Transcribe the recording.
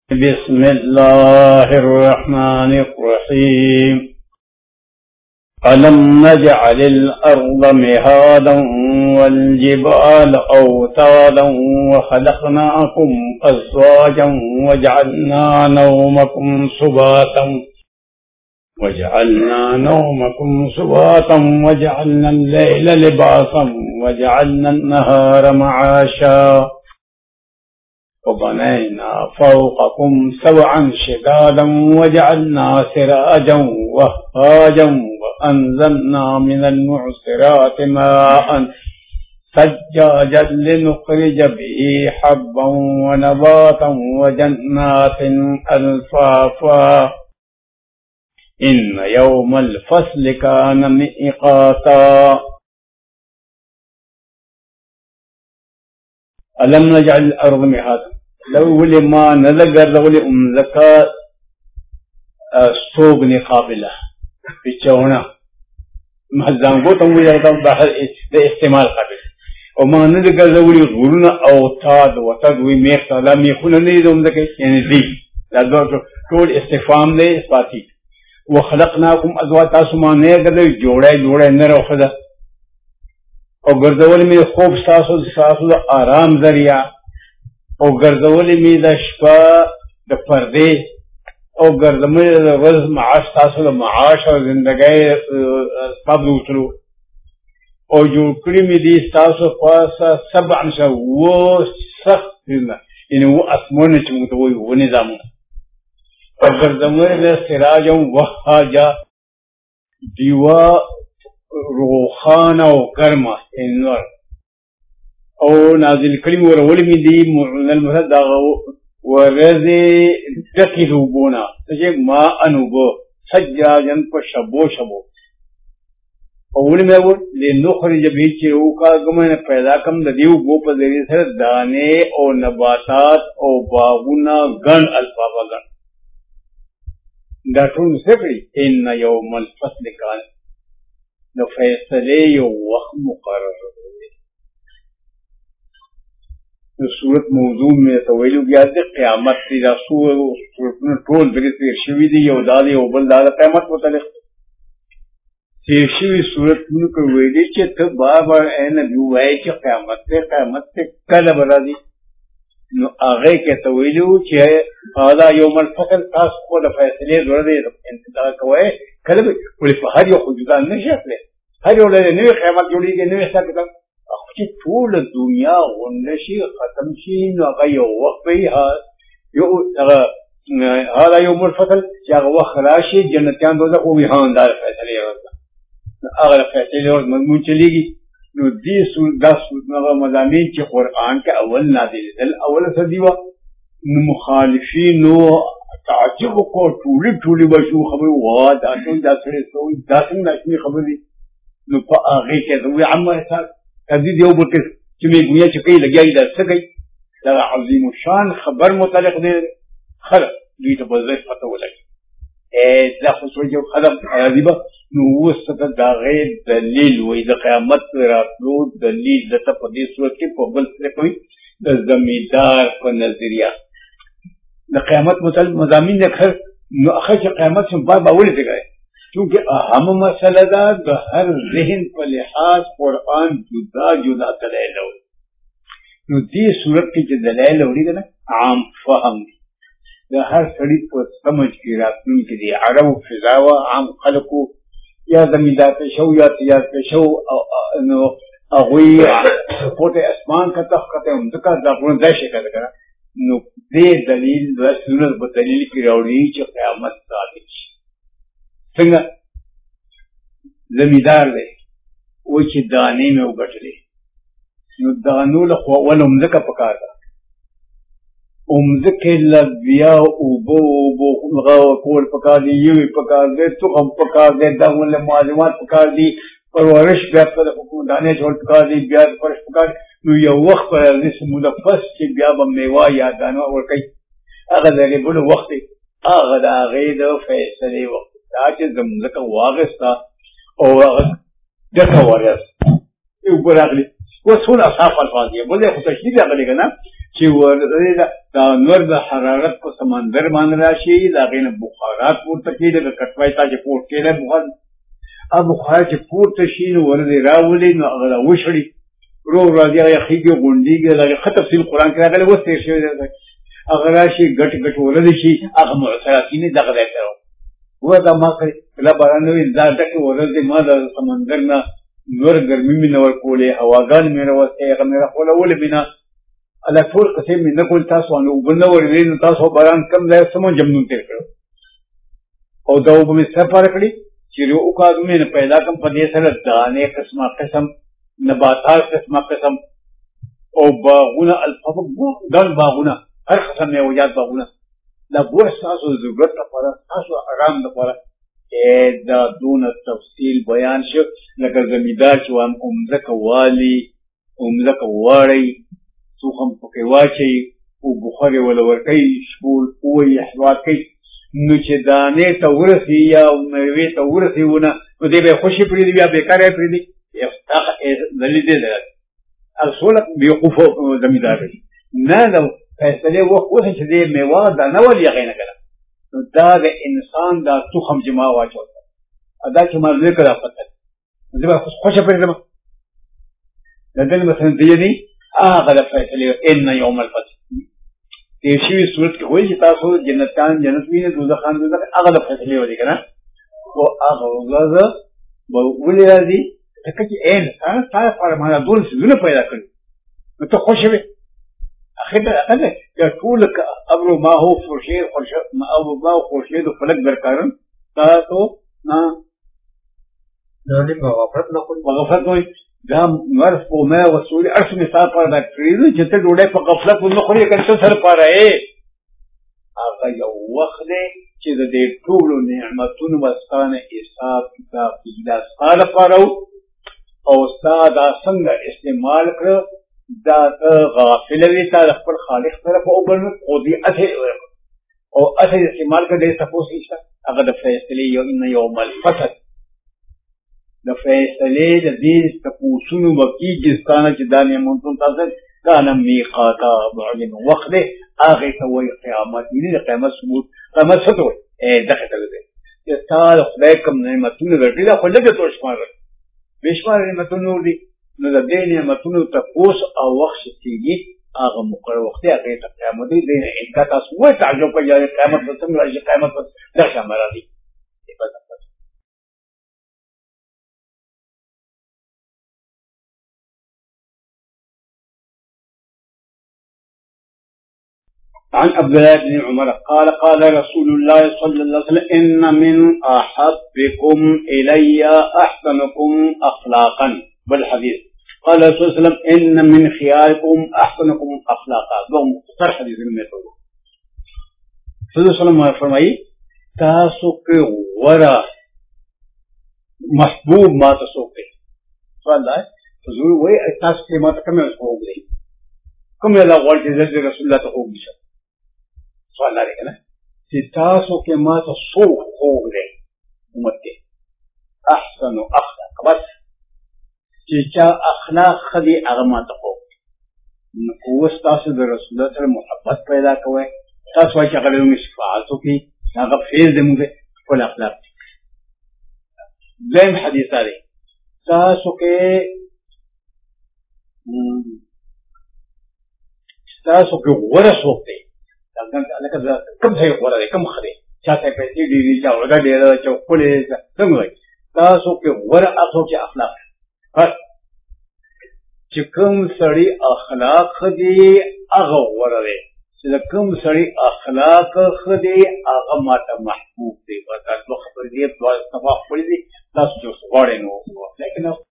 बिस्मिल्लाहिर्रहमानिर्रहीम। अलम नजअलिल अर्द मिहादन वल जिबाल औतादन व खलक़नाकुम अज़वाजन वजअलना नौमकुम सुबातन वजअलना अल-लैला लिबासन वजअलना अन-नहारा मआशा वबनैना फौक़कुम सबअन शिदादन वजअलना सिराजन वहाजन वअनज़लना मिनल मुअसिराति माअन सज्जाजन लिनुख़रिज बिही हब्बन वनबातन वजन्नातिन अल्फ़ाफ़ा इन्न यौमल फ़स्लि कान मिक़ाता। अलम नजअल अर्द मिहादन लवली मा नलगर लवली उमज़का सोगने काबिला बिचौना महज़ांगो तंगो जाता बाहर इस्तेमाल काबिल और मा नलगर लवली गुरुना औताद वतद वी मेख ताला मेखुन नहीं दो उमज़के यानी दी लादो टोल इस्तिफाम दे इस्पाती वो खलक़नाकुम अज़वाज तासुमाने अगर जोड़ा न रखदा और गर्दवल में खूब सासु आराम जरिया और गर्दवल में दशपा द पर्दे और गर्दमल रज़ माश सासु माश और जिंदगी सब दूसरो और जो कड़ी में दी सासु पासा सब अंशा वो सख्त यानी वो आसमान चुंग तो वो निज़ाम और गर्दमल में सिराजों वहाजा दीवा रोखाना और गर्मा इन्वर और नाजिल करीम और वली में दी मुनल मसदा वरज़े दकिलु बोना तजे मा अनुबो सज्जाजन पर शबो और वली में वो ले नुखरिज भी चिरू का गमन पैदा कम दीव गो पर देरी से दाने और नबातात और बागुना गन अल्फाफा गन दातुन से भी इन यौमल फ़स्ल कान न फैसले यो वक्त मुकर्रर हो तो सूरत मौजू में तवैलु गया थे क़यामत की रसूल सूरत में टोल दरित शिविदी यो दादी ओ बल दादा क़यामत मुतल्लिक़ शिवी सूरत में को वेदी के तो बार ए नबी वाई के क़यामत से कल बरादी नो आगे के तवैलु के आदा यौमल फ़स्ल तास को द फैसले दे इंतजार कोए कल भी हर यो खुदा न शक्ले हर यो ले नवे क़यामत जोड़ी के नवे सकता अखची टूल दुनिया वंदशी खत्म शी न गयो वक्त पे यो हर यौमल फ़स्ल या वक्त खलाशी जन्नतियां दोज़ख वो भी हांदार फैसले होगा अगर फैसले और मजमून चलेगी नो दी सूरत मज़ामीन के कुरान के अव्वल नाज़िल अव्वल सदीवा मुखालिफीन नो ताज्जुब को टूली बशू खबर वाह दासुन दासरे सो दासुन नशमी खबरी नो आगे के तो अम्मा ऐसा कभी देव बके चुमे गुया चुके लगिया इधर से गई लगा अज़ीम शान खबर मुतल्लिक़ दे खर दी तो बज़े पता हो लगी ए लफ्ज़ जो खबर अजीबा नो वो सदा दागे दलील वो इधर क़यामत रातलो दलील दता पदी सूरत के पबल से कोई ज़मींदार को नजरिया न क़यामत मुतल्लिक़ मज़ामीन ने खर आखिर के क़यामत से बार बावली से गए क्योंकि अहम मसला दा हर ज़हन पर लिहाज कुरान जुदा जुदा दलाइल हो नो दी सूरत की जो दलाइल हो रही है ना आम फहम हर सड़ी को समझ की रातन के लिए अरब फिजावा आम खलको या ज़मींदार पेशो या तिजारत पेशो अगुई पोते आसमान का तफ़क़त उनका दापुन दाशे का करा नो दे दलील रसूल बदलील की रौड़ी जो क़यामत सादिश संग ज़मींदार दे वो ची दाने में उगटले नो दानो लखवाल उम्ज़का पकारा उम्ज़के लबिया उबो कोल पका दी ये पका दे तो हम पका दे दावल मालूमात पका दी परवरिश ब्याज पर दाने छोड़ पका दी ब्याज पर पका नो ये वक्त पर जिस मुदफ़स के ब्याज मेवा या दाना और कई अगर लगे बोलो वक्त अगर आगे दो फैसले वक्त ताकि ज़मींदार वाक़िस्ता और देखा वारिस ऊपर आगली वो सुन असाफ अल्फाज दिए बोले खुद तशरीह आगली का ना چې ورته دا نور د حرارت په سمندر باندې راشي دا غینه بخارات پورته کېږي د کټوای ته چې پورته کېږي بخار بخار چې پورته شي نو ورته راولي نو هغه وشړي رو راځي هغه خېږي غونډيږي دا ښه تفصیل قرآن کې راغلی اوس تېر شوی دی هغه راشي ګټ ګټ ورته شي هغه معصراتین دغه ځای ته و دا ما کله باران وي دا ټکه ورته ما د سمندر نه نور ګرمي مې نه ورکولې هواګان مې راوستې هغه مې راخولولې بنا الله ټول قسم مې نه کول تاسو نو وبنه ورې نو تاسو باران کم ځای سمو جمنون تیر کړو او دا وب مې سفر کړی چې یو کاغ مې نه پیدا کم په دې سره دانه قسمه قسم نباتات قسمه قسم او باغونه الفاظ ګل باغونه هر قسم یې وجات باغونه دا ګور تاسو ضرورت لپاره تاسو آرام لپاره دا دون تفصیل بیان شو لکه زمیدار چې وام عمزه والی عمزه واړی څو هم پکې واچي او بخاري ولا ورکي شپول او احوال کوي نو چې دانه ته ورسي یا میوه ته ورسي ونه نو دې به خوشي پرې دی بیا بیکاره پرې دی افتاق دلیل دی اصل بیوقوف زمیدار نه نو فیصله وخت چې دې میوه دا نه ولې غینه کړه نو دا د انسان دا تخم جما واچو ادا چې ما ذکر راپته زه به خوشا پرېږدم دا دل مثلا دی هغه د فیصله ان یوم الفتح دې شی صورت کې وایي چې تاسو جنتان جنت ویني دوزخان دوزخ هغه د فیصله ودی کنه او هغه وګړه به ولې راځي چې ان تاسو فرمانه دول څه پیدا کړی نو ته خوشې وي اخر انا يقول لك امر ما هو فرشيد ما هو فرشيد فلك بركارن تاسو نا نه مغفرت نقول مغفرت وي دا مرف او ما وصول ارس مثال پر دا کړی چې ته ډوډۍ په غفلت ونه خوري کنه سر پاره هغه یو وخت دی چې د دې ټول نعمتونو وسانه حساب کتاب دا ساده پاره او ساده څنګه استعمال کړ دا غافل وي تا خپل خالق طرف او بل او دي اثر او اثر استعمال کړي تاسو هیڅ هغه د فیصله یو ان یوم الفتح د فیصله د دې تاسو نو وکي ځکانه چې دا نعمتون تاسو کانه میقاتا بعلم وخت هغه ته وي قیامت دې قیامت ثبوت قیامت څه ته دغه ته دي چې تاسو خدای کوم نعمتونه ورته دا خو لږه توش ماره بشمار نعمتونه دي نو د دې نعمتونو تپوس او وخت کېږي هغه مقرر وخت هغه ته قیامت دی انکار تاسو وایي تعجب کوي قیامت به څنګه راځي قیامت به دا شامل راځي عن عبد الله بن عمر قال قال رسول الله صلى الله عليه وسلم ان من احبكم الي احسنكم اخلاقا بالحديث قال رسول الله صلى الله عليه وسلم ان من خياركم احسنكم اخلاقا دو مختصر حدیث میں تو صلی اللہ علیہ وسلم فرمائی تاسو کے ورا محبوب ما تاسو کے سوال ہے حضور وہی تاسو کے ما کم ہے ہو گئی کم ہے لا غلط ہے رسول اللہ تو ہو گئی سوال ہے نا کہ تاسو کے ما تاسو ہو گئی امت کے احسن اخلاق بس چې چا اخلاق خدي هغه ماته خو اوس تاسو د رسول الله سره محبت پیدا کوئ تاسو وايي چې هغه له شفاعت وکړي هغه فیض دې موږ خپل اخلاق دیم حدیث دی تاسو کې غوره څوک دی لکه کوم ځای غوره دی کوم خدي چا ته پیسې ډېرې چا ورګه ډېره چا خپلې څنګه وایي تاسو کې غوره څوک چې اخلاق چې کوم سړی اخلاق خدي هغه غوره دی چې کوم سړی اخلاق خدي هغه ماته محبوب دی ورته خبرې دي په تفاهم دي تاسو غواړئ نو لیکن